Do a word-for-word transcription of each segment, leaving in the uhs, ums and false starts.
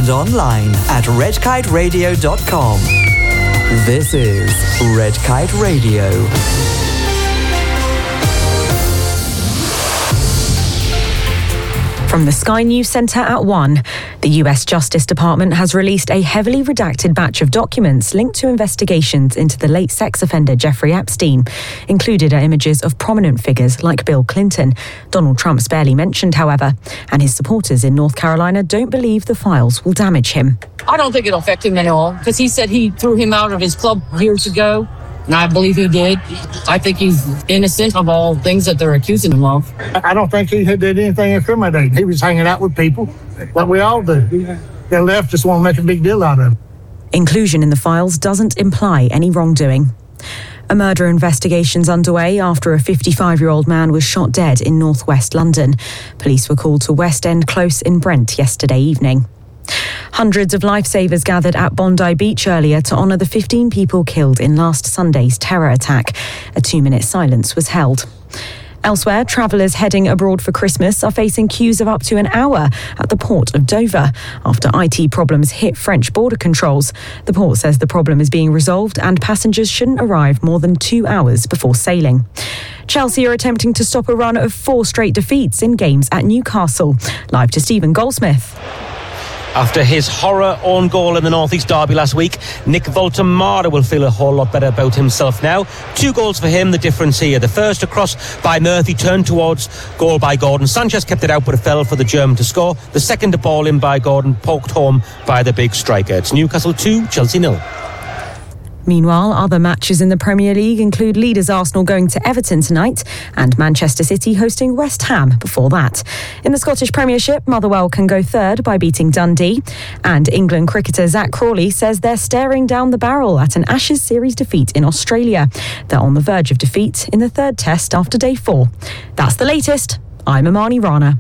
and online at red kite radio dot com. This is Red Kite Radio. From the Sky News Centre at one, the U S Justice Department has released a heavily redacted batch of documents linked to investigations into the late sex offender Jeffrey Epstein. Included are images of prominent figures like Bill Clinton. Donald Trump's barely mentioned, however, and his supporters in North Carolina don't believe the files will damage him. I don't think it'll affect him at all, because he said he threw him out of his club years ago. And I believe he did. I think he's innocent of all things that they're accusing him of. I don't think he did anything incriminating. He was hanging out with people, like we all do. The leftists want to make a big deal out of it. Inclusion in the files doesn't imply any wrongdoing. A murder investigation's underway after a fifty-five-year-old man was shot dead in northwest London. Police were called to West End Close in Brent yesterday evening. Hundreds of lifesavers gathered at Bondi Beach earlier to honour the fifteen people killed in last Sunday's terror attack. A two-minute silence was held. Elsewhere, travellers heading abroad for Christmas are facing queues of up to an hour at the port of Dover after I T problems hit French border controls. The port says the problem is being resolved and passengers shouldn't arrive more than two hours before sailing. Chelsea are attempting to stop a run of four straight defeats in games at Newcastle. Live to Stephen Goldsmith. After his horror own goal in the North East derby last week, Nick Voltemara will feel a whole lot better about himself now. Two goals for him, the difference here. The first across by Murphy, turned towards goal by Gordon. Sanchez kept it out, but it fell for the German to score. The second, a ball in by Gordon, poked home by the big striker. It's Newcastle two, Chelsea nil. Meanwhile, other matches in the Premier League include leaders Arsenal going to Everton tonight and Manchester City hosting West Ham before that. In the Scottish Premiership, Motherwell can go third by beating Dundee. And England cricketer Zach Crawley says they're staring down the barrel at an Ashes series defeat in Australia. They're on the verge of defeat in the third test after day four. That's the latest. I'm Amani Rana.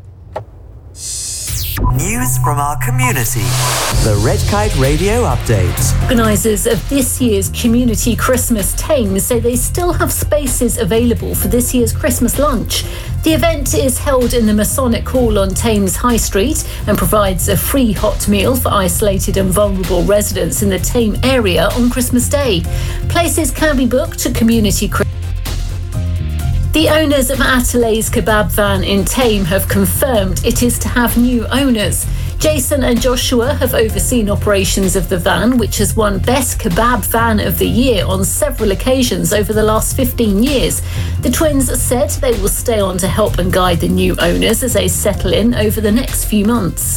News from our community. The Red Kite Radio Update. Organisers of this year's Community Christmas Thames say they still have spaces available for this year's Christmas lunch. The event is held in the Masonic Hall on Thames High Street and provides a free hot meal for isolated and vulnerable residents in the Thames area on Christmas Day. Places can be booked at Community Christmas. The owners of Atalay's kebab van in Tame have confirmed it is to have new owners. Jason and Joshua have overseen operations of the van, which has won Best Kebab Van of the Year on several occasions over the last fifteen years. The twins said they will stay on to help and guide the new owners as they settle in over the next few months.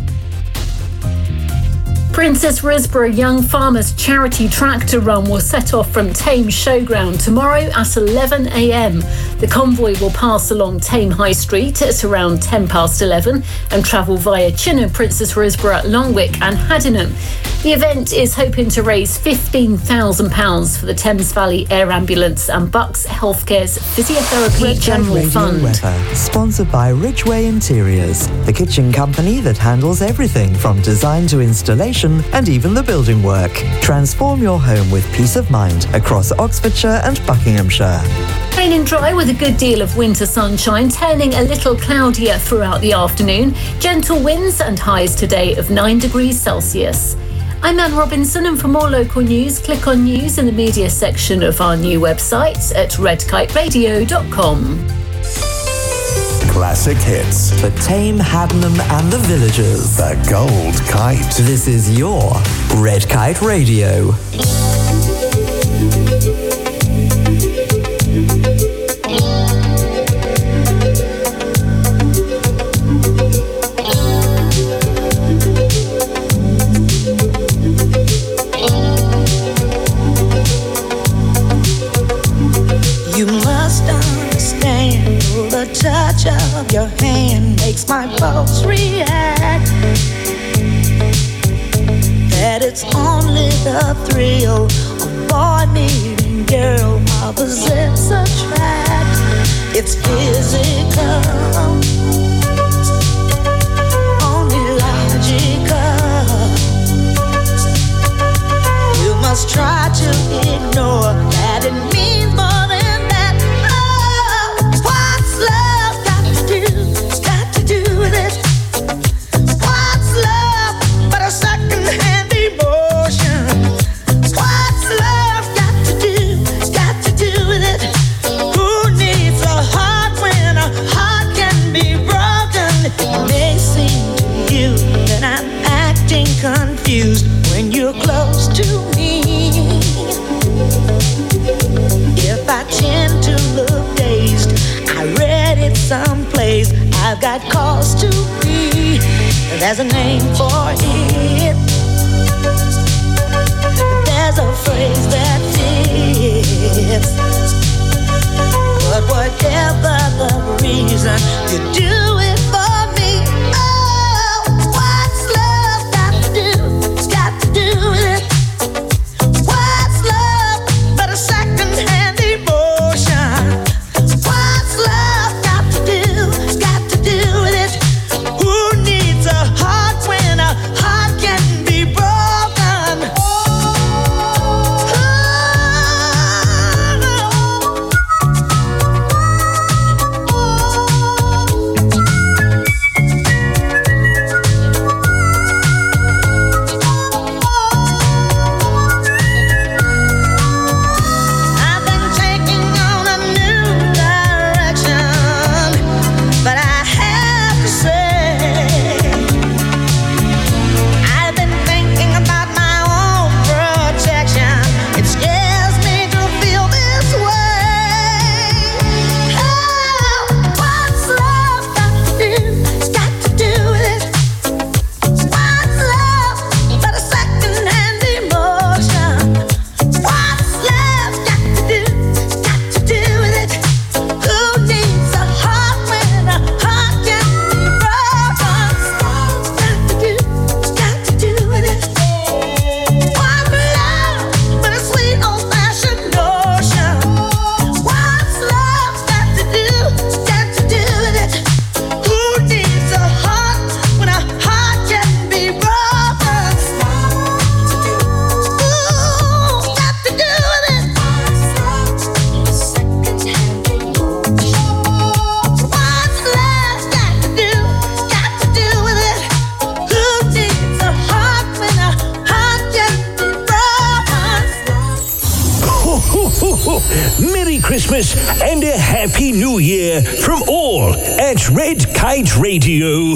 Princess Risborough Young Farmers Charity Tractor Run will set off from Thames Showground tomorrow at eleven a.m. The convoy will pass along Thames High Street at around ten past eleven and travel via Chinham, Princess Risborough, Longwick and Haddenham. The event is hoping to raise fifteen thousand pounds for the Thames Valley Air Ambulance and Bucks Healthcare's Physiotherapy Red General Radio Fund. Weather, sponsored by Ridgeway Interiors, the kitchen company that handles everything from design to installation and even the building work. Transform your home with peace of mind across Oxfordshire and Buckinghamshire. Rain and dry with a good deal of winter sunshine, turning a little cloudier throughout the afternoon. Gentle winds and highs today of nine degrees Celsius. I'm Anne Robinson, and for more local news, click on news in the media section of our new website at red kite radio dot com. Classic hits. The Tame, Haddenham and the Villagers. The Gold Kite. This is your Red Kite Radio. You must understand the touch of your hand makes my pulse react. That it's only the thrill of boy meeting girl opposites attract. It's physical, only logical. You must try to ignore that it means more. Got to do with it. What's love but a confused when you're close to me. If I tend to look dazed, I read it someplace. I've got cause to be. There's a name for it. There's a phrase that fits. But whatever the reason, you do it for me. Oh, what's love got to do? It's got to do with it. What's love but a second-hand emotion? What's love got to do? It's got to do with it. Who needs a heart when a heart can be broken? I've been taking on a new direction, but I have to say, I've been thinking about my own protection. It scares me to feel this way. Oh, what's love got to do? It's got to do with it. What's love but a second-hand emotion? What's love got to do? It's got to do with it. Who needs a heart when a heart can be broken? What's got to do? It's got to do with it. What's love but a sweet old-fashioned notion? What's love got to do? It's got to do with it. Who needs a heart when a heart can be broken? Ooh, got to do with it. What's love got to do? Got to do with it. Who needs a heart when a heart can be broken? Ho, ho, ho, ho. Merry Christmas and a Happy New Year from all at Red Kite Radio.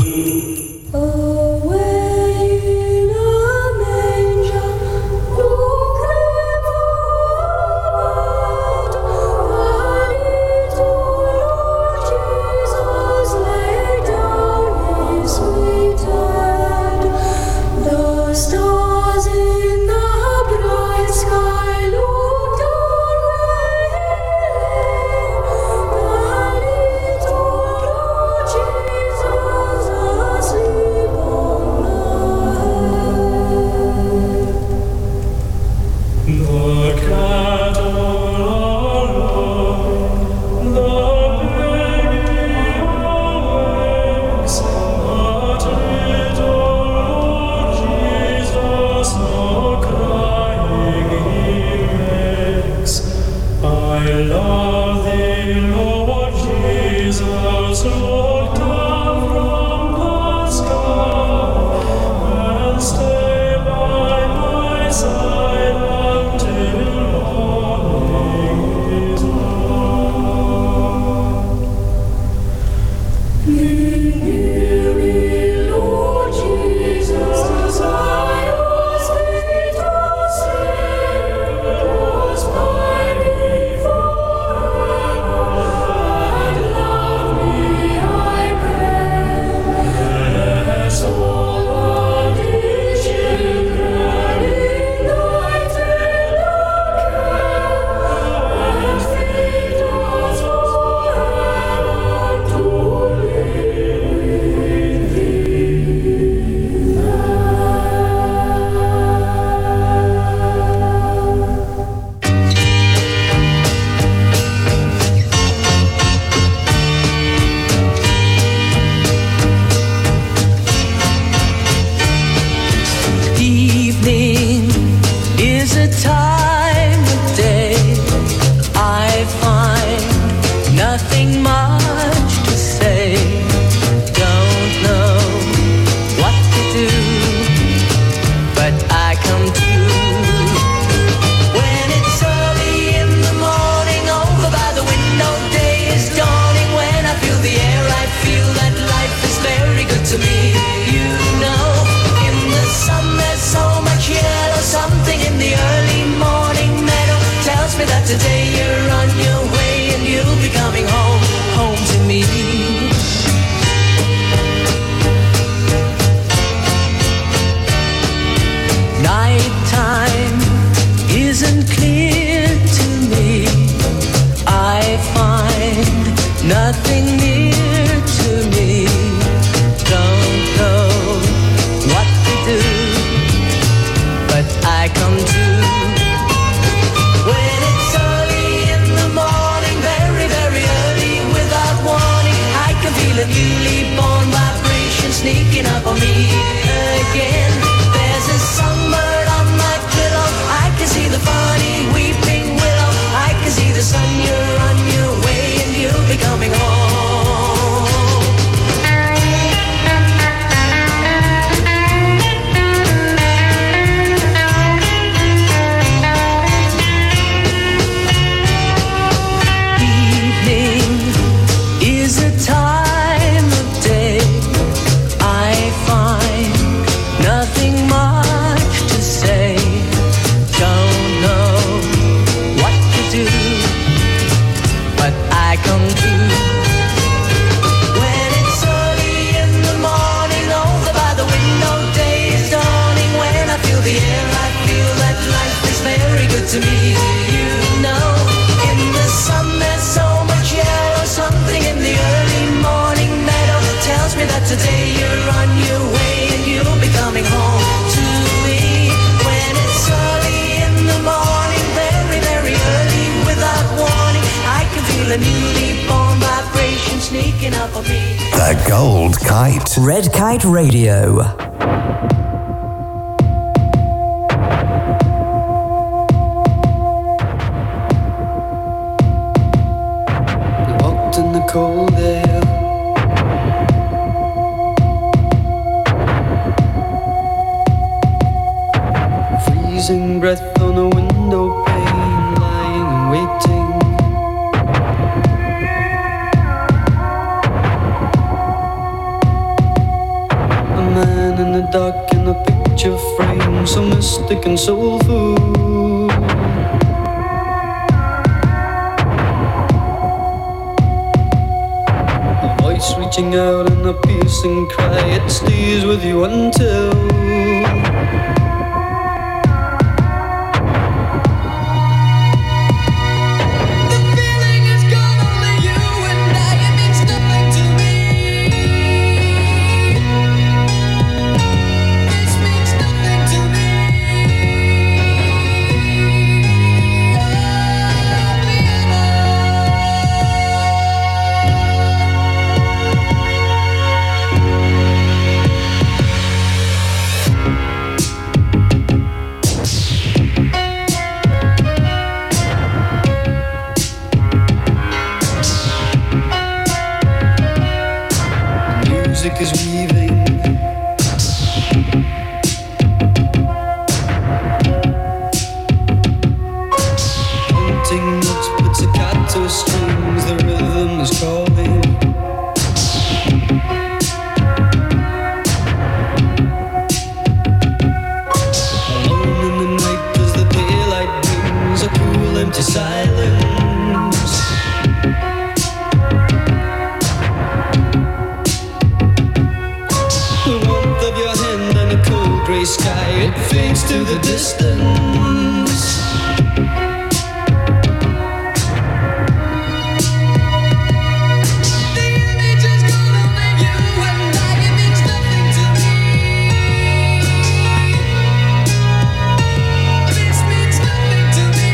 The stars in the bright sky look down the little Lord Jesus asleep. Nighttime isn't clear to me. I find nothing near to me. Don't know what to do, but I come to. When it's early in the morning, very, very early, without warning, I can feel a newly born vibration sneaking up on me again. There's a songbird on my pillow. I can see the funny weeping willow. I can see the sun. You're on your way and you'll be coming home. Evening is a time of day. I find nothing much to say. Don't know what to do, but I come to. When it's early in the morning, over by the window, day is dawning. When I feel the air, I feel that life is very good to me. You know, in the sun there's so much yellow. Something in the early morning meadow tells me that today you're on your way and you'll be coming home to me. When it's early in the morning, very, very early, without warning, I can feel a newly born vibration sneaking up on me. The Gold Kite. Red Kite Radio. We walked in the cold air. Freezing breath on a window pane, lying and waiting. A man in the dark in a picture frame, so mystic and soulful. A voice reaching out in a piercing cry, it stays with you until is weaving. Haunting notes, pizzicato strings, the rhythm is calling. Alone in the night as the daylight brings a cool empty silence. Gray sky, it fades to the distance. The image is gone over you and I, it means nothing to me. This means nothing to me.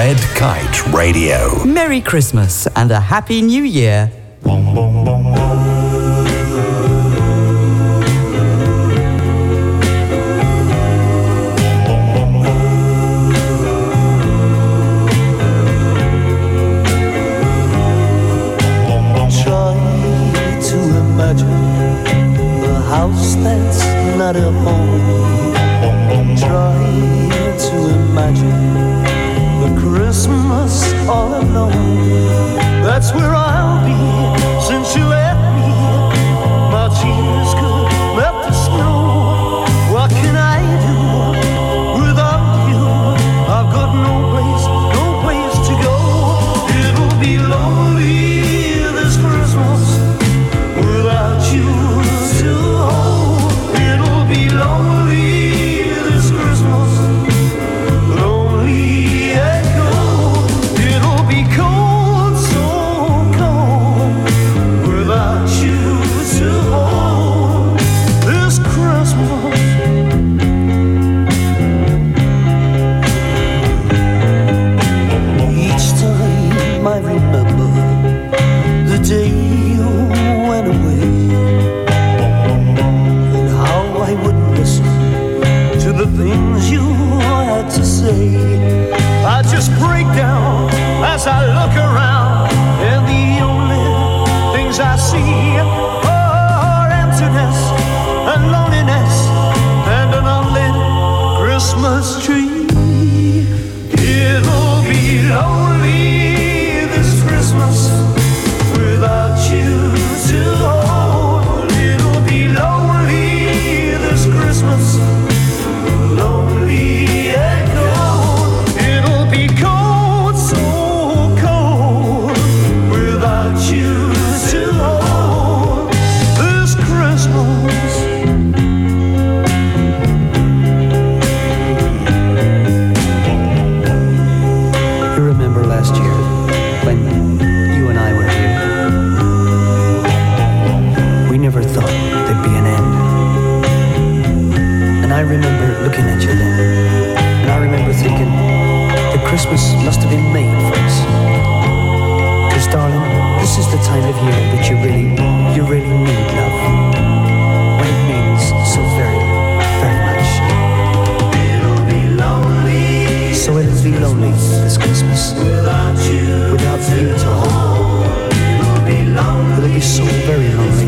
Red Kite Radio. Merry Christmas and a Happy New Year. House that's not a home. Try to imagine the Christmas all alone. That's where I'll be since you left me. My tears could melt the snow. What can I do without you? I've got no place, no place to go. It'll be lonely this Christmas without you. Lonely this Christmas, lonely and cold. It'll be cold, so cold, without you to hold this Christmas. Each time I remember the day you went away, I wouldn't listen to the things you had to say. I just break down as I look around, and the only things I see are emptiness and loneliness and an unlit Christmas tree. It'll be lonely this Christmas without you to hold. It'll be lonely this Christmas, lonely and cold. It'll be cold, so cold, without you to hold this Christmas. You remember last year when you and I were here? We never thought there'd be an end. And I remember looking at you then, and I remember thinking that Christmas must have been made for us. Because darling, this is the time of year that you really, you really need love. When it means so very, very much. It'll be lonely. So it'll be lonely this Christmas without you, without you to hold. It'll be lonely. It'll be so very lonely.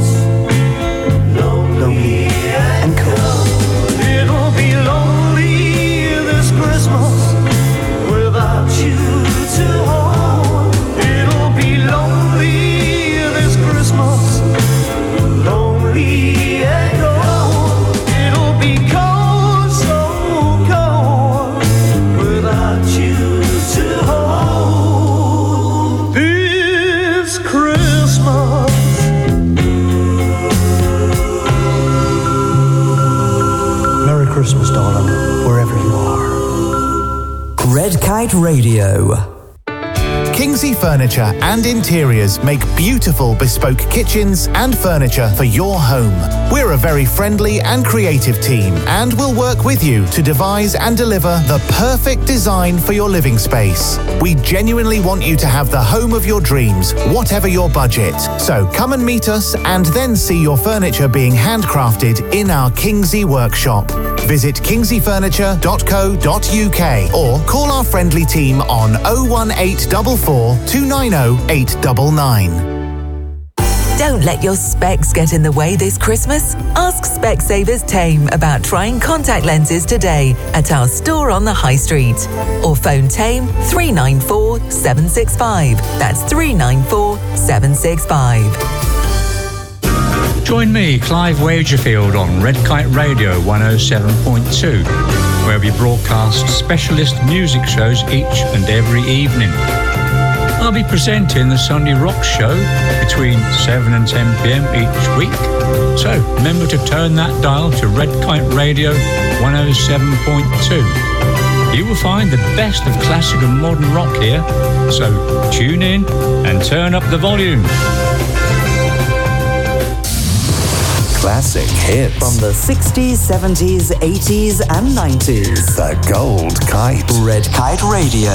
Lonely and cold. It'll be lonely this Christmas without you to hold. It'll be lonely this Christmas, lonely and cold. It'll be cold, so cold, without you to hold this Christmas. Christmas, darling, wherever you are. Red Kite Radio. Kingsley Furniture and Interiors make beautiful bespoke kitchens and furniture for your home. We're a very friendly and creative team and will work with you to devise and deliver the perfect design for your living space. We genuinely want you to have the home of your dreams, whatever your budget. So come and meet us and then see your furniture being handcrafted in our Kingsley workshop. Visit kingsley furniture dot co dot uk or call our friendly team on oh one eight four four, two nine oh, eight nine nine. Don't let your specs get in the way this Christmas. Ask Specsavers Tame about trying contact lenses today at our store on the High Street. Or phone Tame three nine four, seven six five. That's three nine four, seven six five. Join me, Clive Wagerfield, on Red Kite Radio one oh seven point two, where we broadcast specialist music shows each and every evening. I'll be presenting the Sunday Rock Show between seven and ten p.m. each week. So remember to turn that dial to Red Kite Radio one oh seven point two. You will find the best of classic and modern rock here. So tune in and turn up the volume. classic hits. From the sixties, seventies, eighties and nineties. The Gold Kite. Red Kite Radio.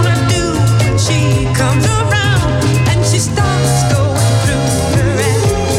Comes around and she starts going through her head.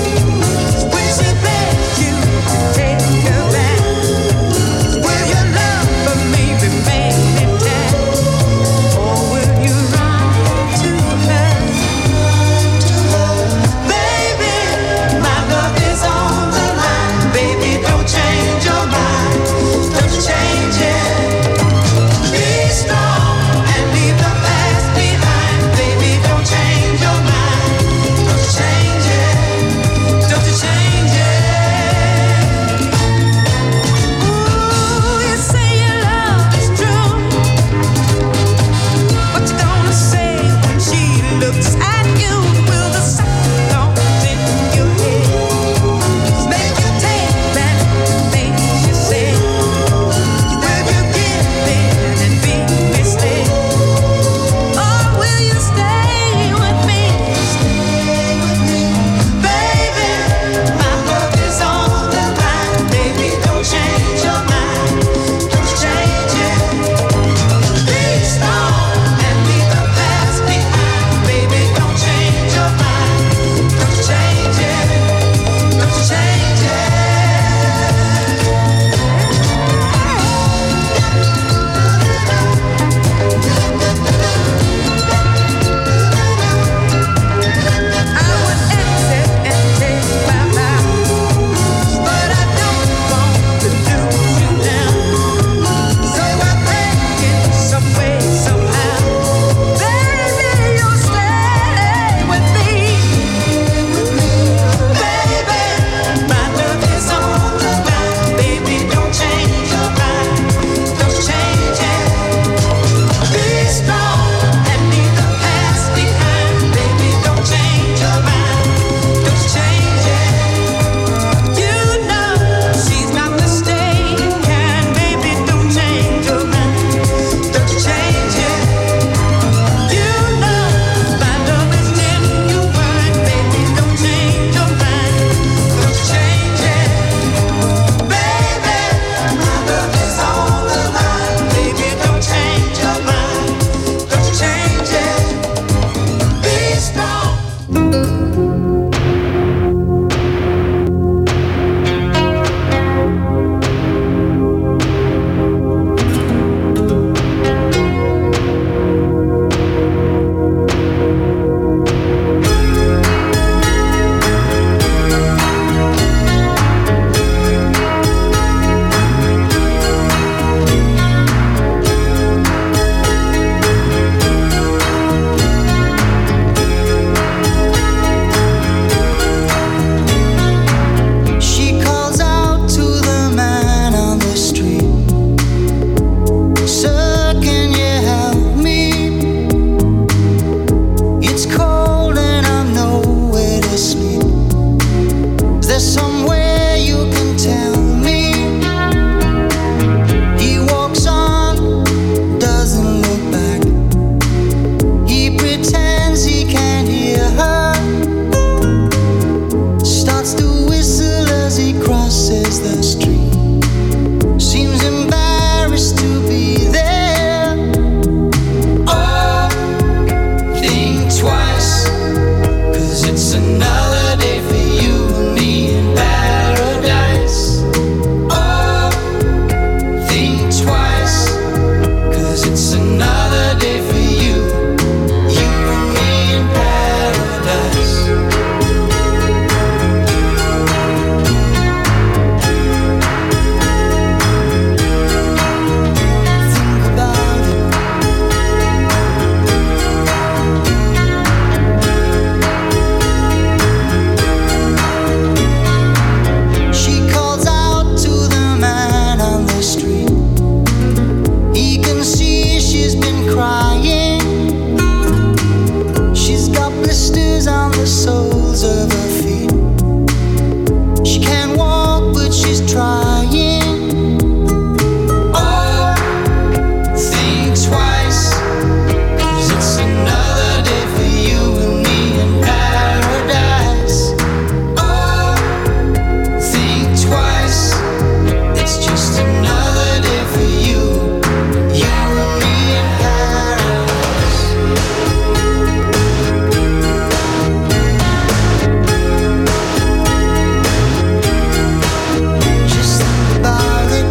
the soles of her feet. She can't walk, but she's trying. Oh, think twice, 'cause it's another day for you and me in paradise. Oh, think twice, it's just another day for you, you and me in paradise. Just think about it.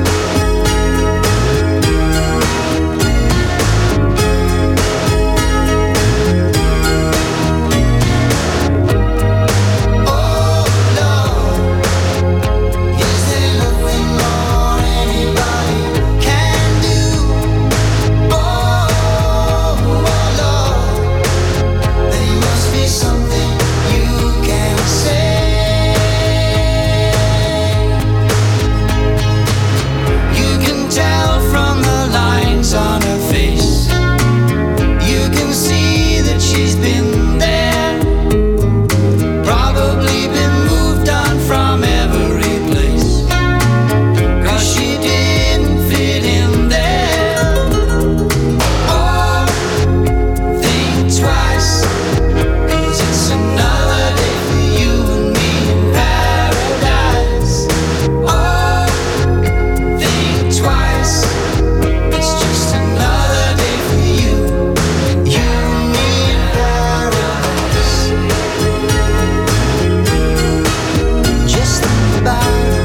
Oh Lord, is there nothing more anybody can do? Oh, Lord, there must be something you can say. You can tell from the lines on her face. You can see that she's been there, probably been moved on from every place, 'cause she didn't fit in there. Oh, think twice, 'cause it's another day for you and me in paradise. Oh, think twice, it's just another day for you, you and me in paradise. Just think about it.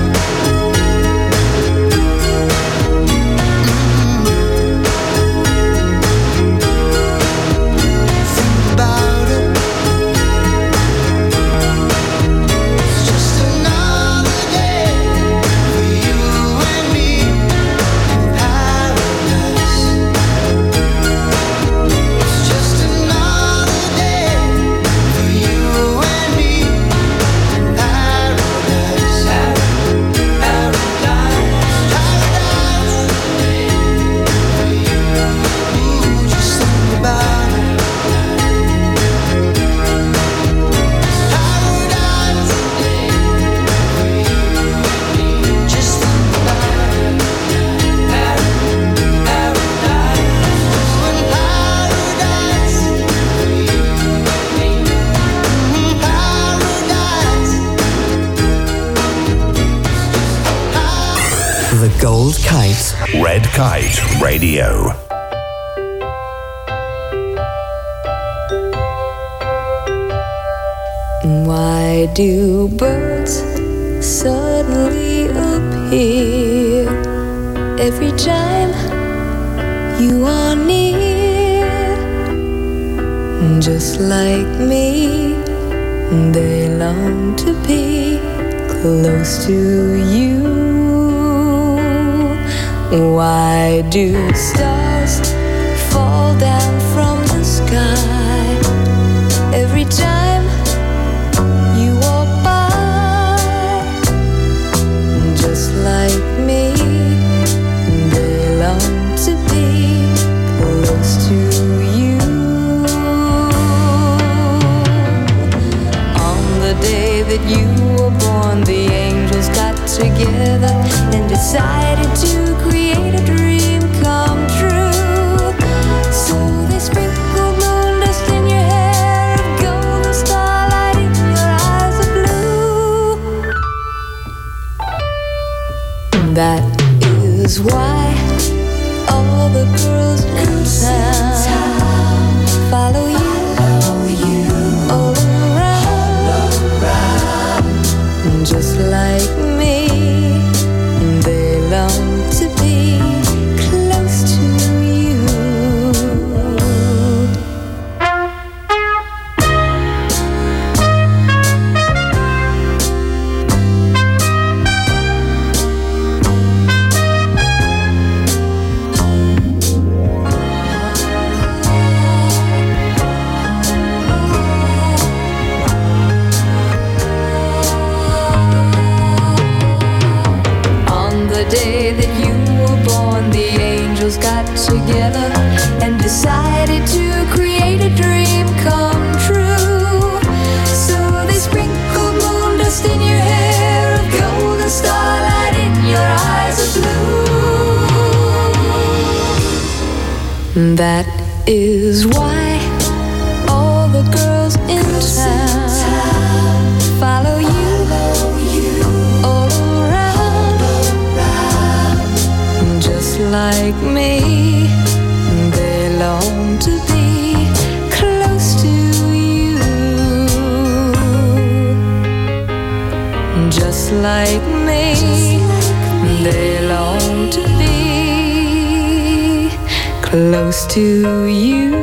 Think about it. It's just another day for you and me in paradise. It's just another day for you and me in paradise. Ooh, just think about it. Paradise. Just think about it. Paradise. Paradise. The Gold Kite. Red Kite Radio. Why do birds suddenly appear every time you are near? Just like me, they long to be close to you. Why do stars fall down from the sky every time you walk by? Just like me, they long to be close to you. On the day that you were born, the angels got together and decided to create a dream come true. So they That is why all the girls in town follow you all around. Just like me, they long to be close to you. Just like me, they long to be close to you.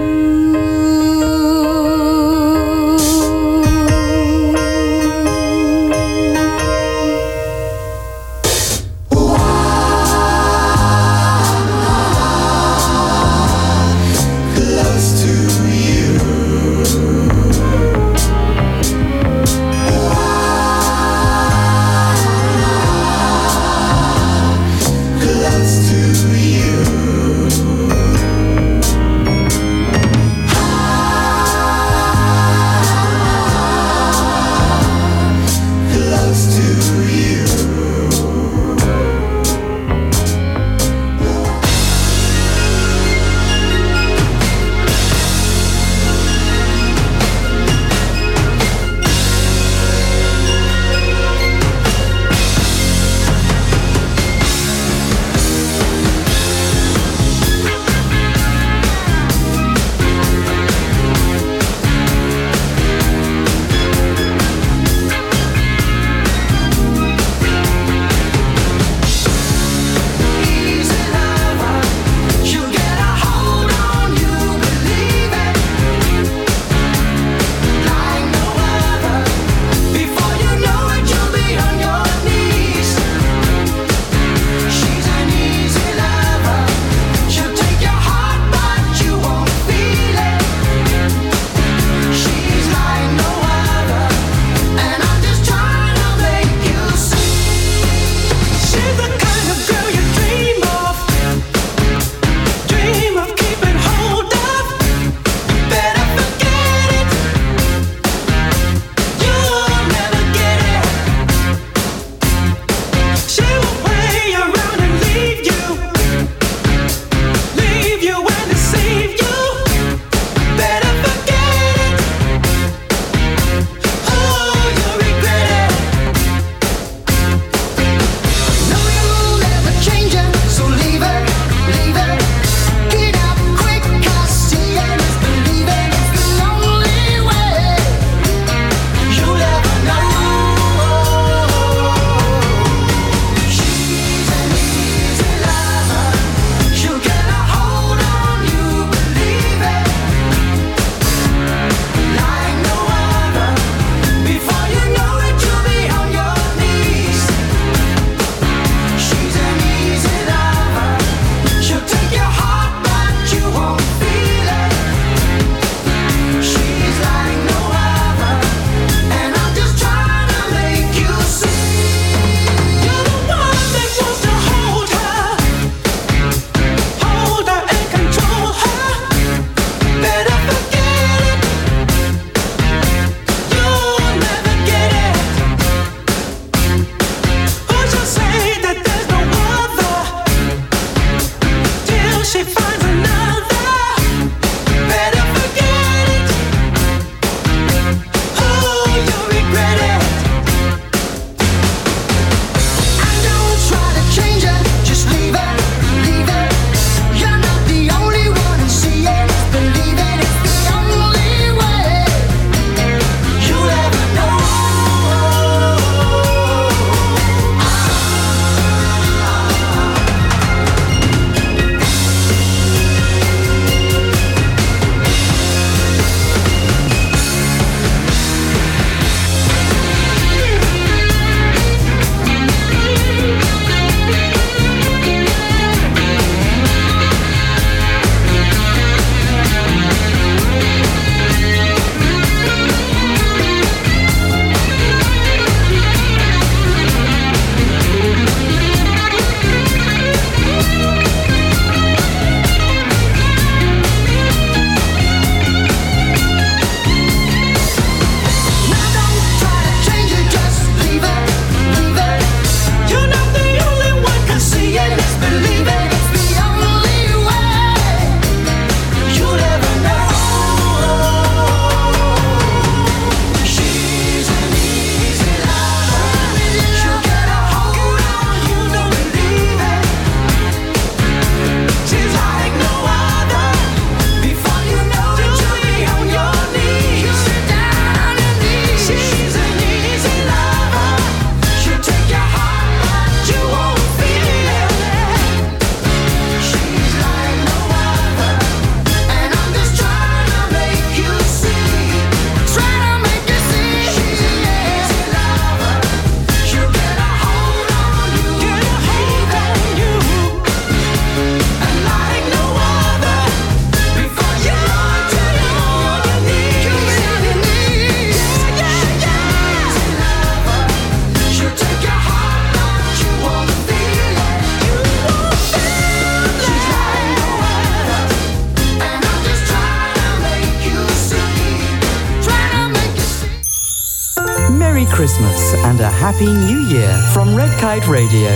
Christmas and a Happy New Year from Red Kite Radio.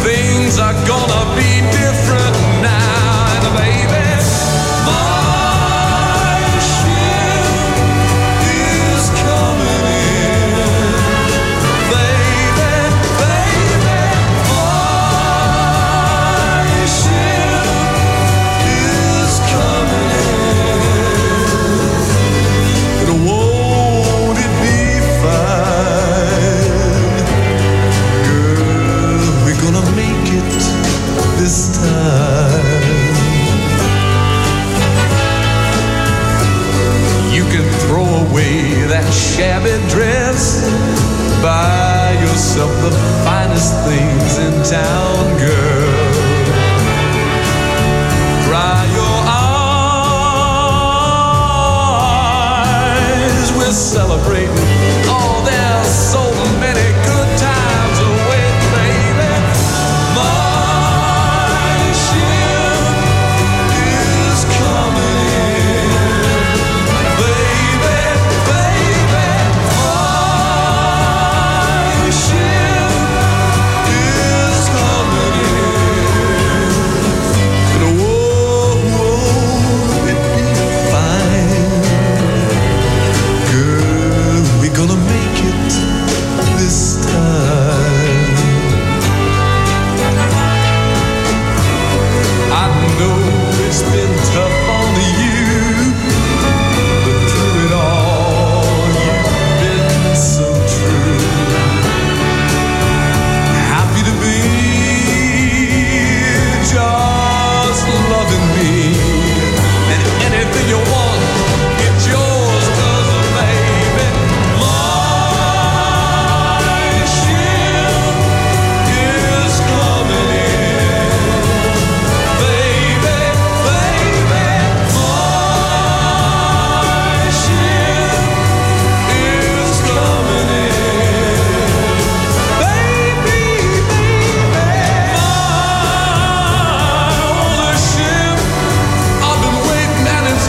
are gonna be different now. And baby, more this time. You can throw away that shabby dress, buy yourself the finest things in town, girl. Dry your eyes, we're celebrating. Oh, there's so many good times away, baby. My ship is coming in, baby, baby. My ship is coming in. And whoa, whoa, it'd be fine, girl. We're gonna make it this time. I know it's been tough on you, but through it all, you've been so true. Happy to be just loving me, and anything you want, it's yours, 'cause baby, my ship is coming in. Baby, baby, my ship is coming in. Baby, baby, my only ship, I've been waiting and it's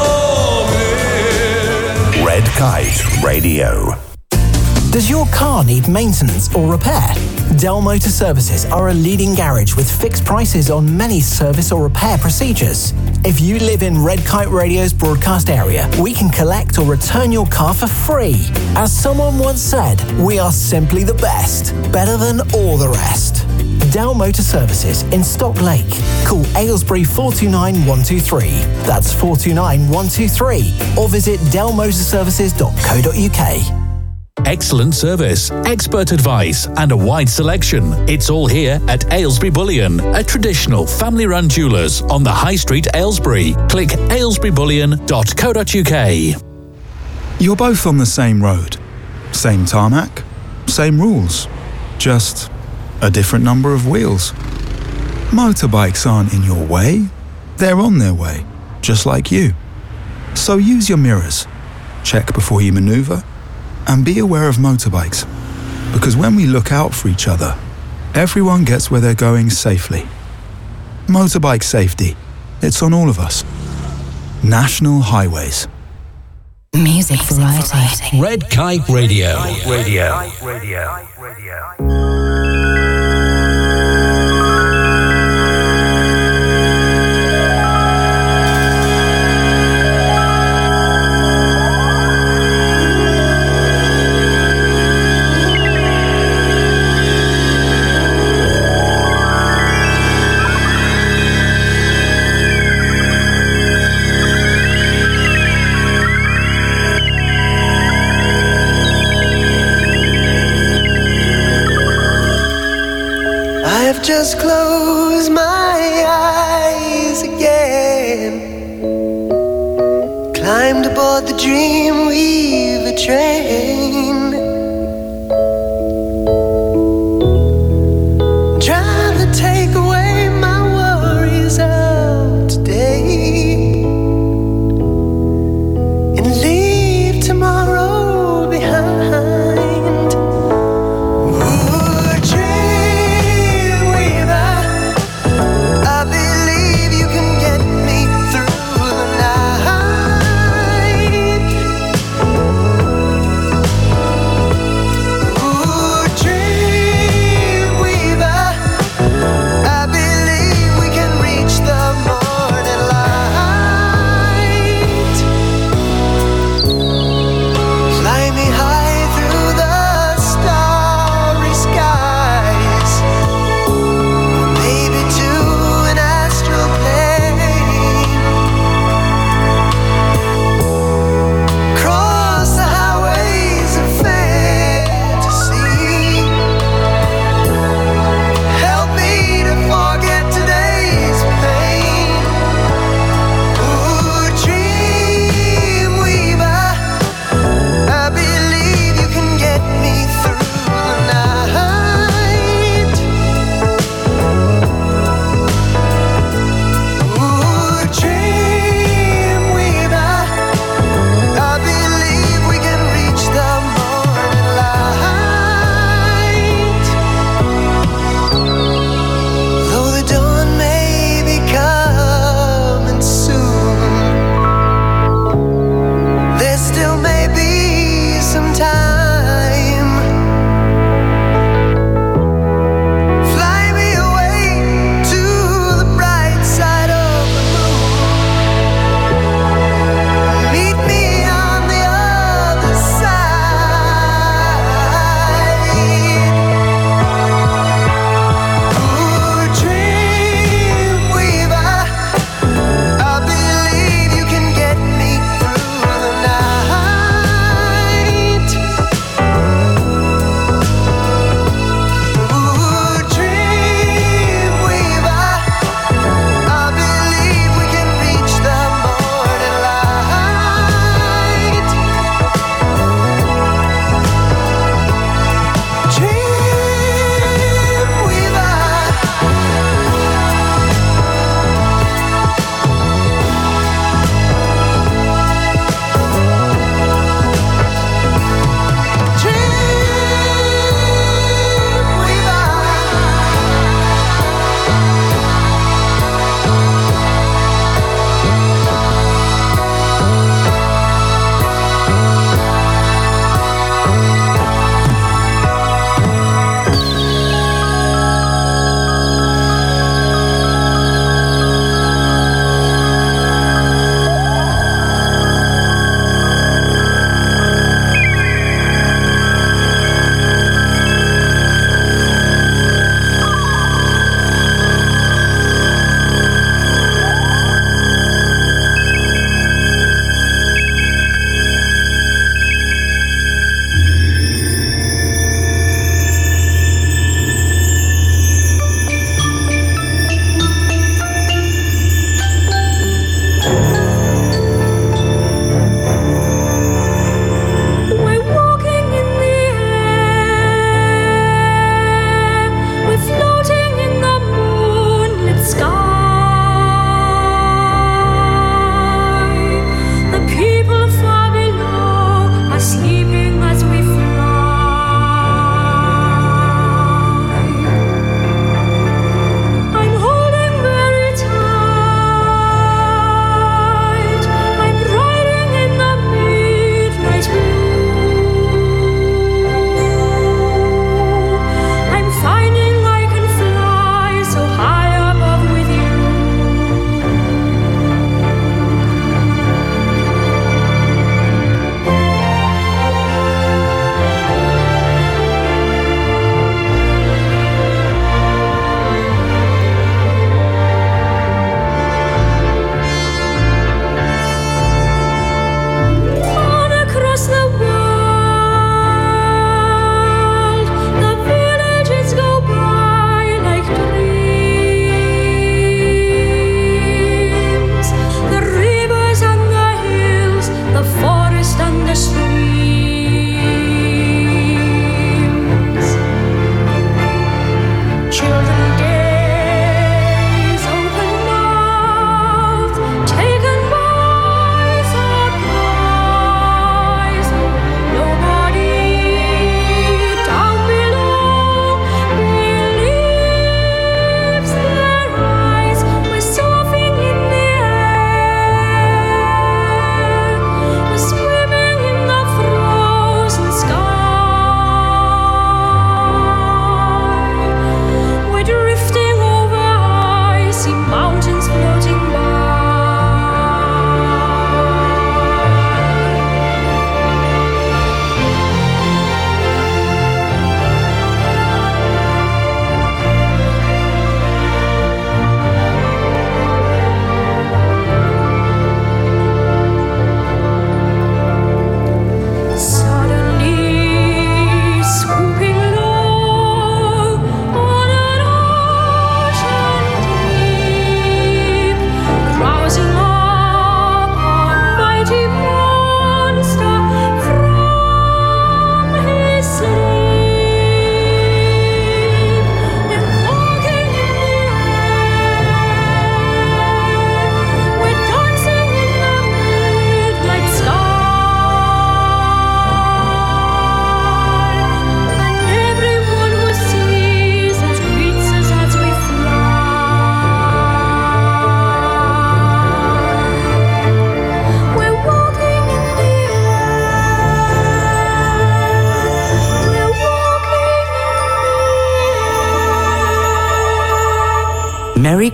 coming. Red Kite Radio. Does your car need maintenance or repair? Dell Motor Services are a leading garage with fixed prices on many service or repair procedures. If you live in Red Kite Radio's broadcast area, we can collect or return your car for free. As someone once said, we are simply the best, better than all the rest. Dell Motor Services in Stock Lake. Call Aylesbury four two nine one two three. That's four two nine one two three. Or visit dell motor services dot co dot uk. Excellent service, expert advice, and a wide selection. It's all here at Aylesbury Bullion, a traditional family-run jewellers on the High Street, Aylesbury. Click aylesbury bullion dot co dot uk. You're both on the same road, same tarmac, same rules, just a different number of wheels. Motorbikes aren't in your way, they're on their way, just like you. So use your mirrors, check before you maneuver, and be aware of motorbikes, because when we look out for each other, everyone gets where they're going safely. Motorbike safety, it's on all of us. National Highways. Music variety. Red Kite Radio. Radio. Radio. Just close my eyes again. Climbed aboard the Dreamweaver train. Trying to take away my worries of today and leave tomorrow behind. Ooh, Dreamweaver,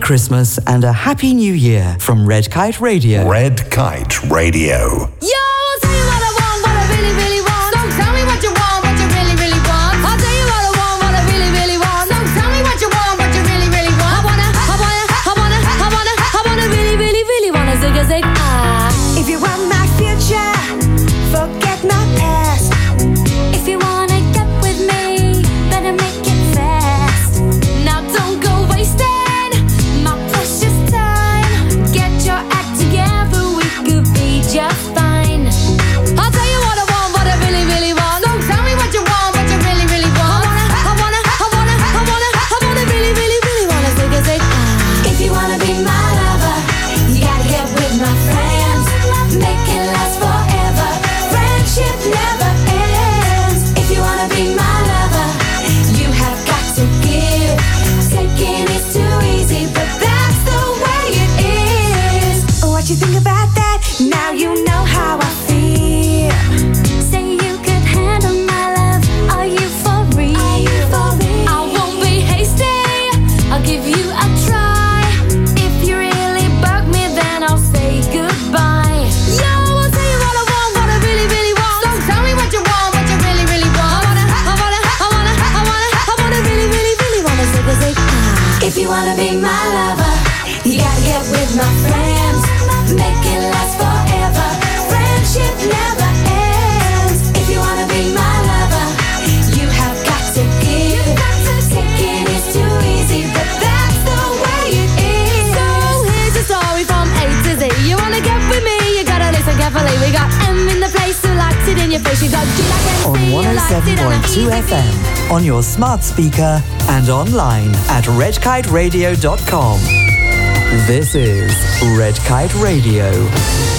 Christmas and a Happy New Year from Red Kite Radio. Red Kite Radio. Yo, I'll tell you what I want, what I really, really want. Don't tell me what you want, what you really, really want. I'll tell you what I want, what I really, really want. Don't tell me what you want, what you really, really want. I wanna, I wanna, I wanna, I wanna, I wanna really, really, really wanna zig a zig ah. If you want my future, forget my past. If you wanna get with me, better make it fast. Now don't go wasting my precious time. Get your act together, we could be just fine. I'll tell you what I want, what I really, really want. Don't tell me what you want, what you really, really want. I wanna, I wanna, I wanna, I wanna, I wanna really, really, really wanna zig a zig ah. If you wanna be my lover, you gotta get with my friends. Make it last forever. Friendship never ends. If you wanna be my lover, you have got to give. Taking is too easy, but that's the way it is. What you think about that? Now you know how I feel. Say you could handle my love. Are you for real? I won't be hasty. I'll give you a try. If you really bug me, then I'll say goodbye. Yo, I'll tell you what I want, what I really, really want. Don't tell me what you want, what you really, really want. I wanna, I wanna, I wanna, I wanna, I wanna really, really, really wanna zig a zig ah. If you wanna be my lover, you gotta get with my friends. Make it last forever. Friendship never ends. If you wanna be my lover, you have got to give. Taking is too easy, but that's the way it is. So here's the story from A to Z. You wanna get with me, you gotta listen carefully. We got M in the place who likes it in your face. You got G like M C On who likes one oh seven it on point two a F M, on your smart speaker and online at red kite radio dot com. This is Red Kite Radio.